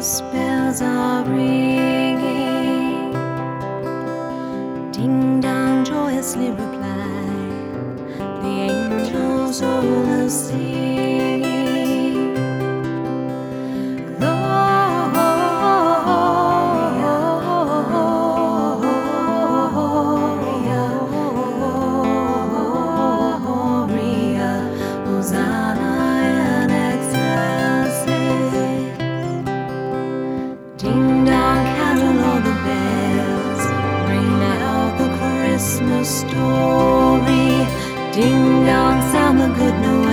Christmas bells are ringing. Ding dong joyously reply, the angels all are singing. Gloria, Hosanna in excelsis. Ding dong, carol all the bells, ring out the Christmas story. Ding dong, sound the good Noel.